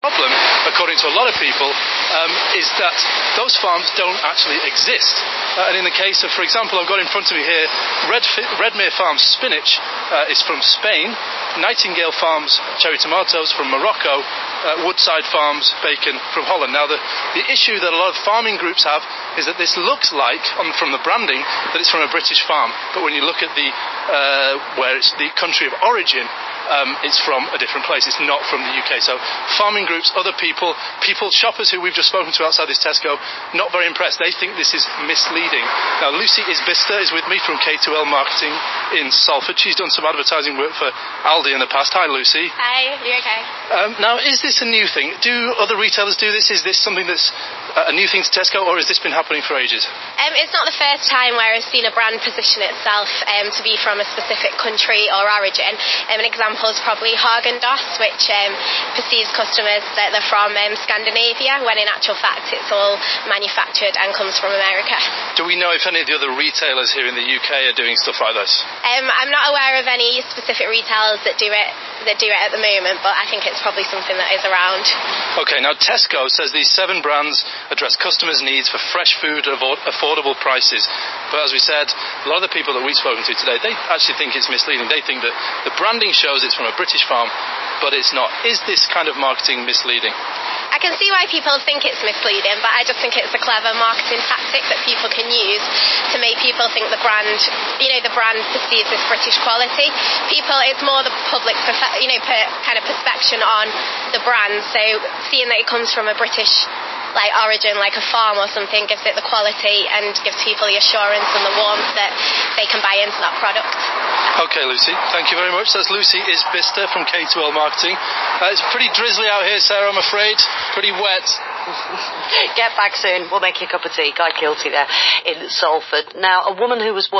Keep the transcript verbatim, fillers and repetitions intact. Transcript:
problem, according to a lot of people, um, is that those farms don't actually exist. Uh, and in the case of, for example, I've got in front of me here, Red Redmere Farms spinach uh, is from Spain, Nightingale Farms cherry tomatoes from Morocco, uh, Woodside Farms bacon from Holland. Now, the, the issue that a lot of farming groups have is that this looks like, on, from the branding, that it's from a British farm. But when you look at the uh, where it's the country of origin, Um, it's from a different place. It's not from the U K. So farming groups, other people, people, shoppers who we've just spoken to outside this Tesco, not very impressed. They think this is misleading. Now, Lucy Isbister is with me from K two L Marketing in Salford. She's done some advertising work for Aldi in the past. Hi, Lucy. Hi, you okay? Um, now, is this a new thing? Do other retailers do this? Is this something that's a new thing to Tesco, or has this been happening for ages? Um, it's not the first time where I've seen a brand position itself um, to be from a specific country or origin. Um, an example is probably Häagen-Dazs, which um, perceives customers that they're from um, Scandinavia, when in actual fact it's all manufactured and comes from America. Do we know if any of the other retailers here in the U K are doing stuff like this? Um, I'm not aware of any specific retailers that do it that do it at the moment, but I think it's probably something that is around. Okay, now Tesco says these seven brands address customers' needs for fresh food at affordable prices. But as we said, a lot of the people that we've spoken to today, they actually think it's misleading. They think that the branding shows it's from a British farm, but it's not. Is this kind of marketing misleading? I can see why people think it's misleading, but I just think it's a clever marketing tactic that people can use to make people think the brand, you know, the brand perceives this British quality. People, it's more the public, you know, per, kind of perception on the brand. So seeing that it comes from a British like origin, like a farm or something, gives it the quality and gives people the assurance and the warmth that they can buy into that product. Okay, Lucy, thank you very much. That's Lucy Isbister from K two L Marketing. Uh, it's pretty drizzly out here, Sarah, I'm afraid. Pretty wet. Get back soon. We'll make you a cup of tea. Guy Kilty there in Salford. Now, a woman who was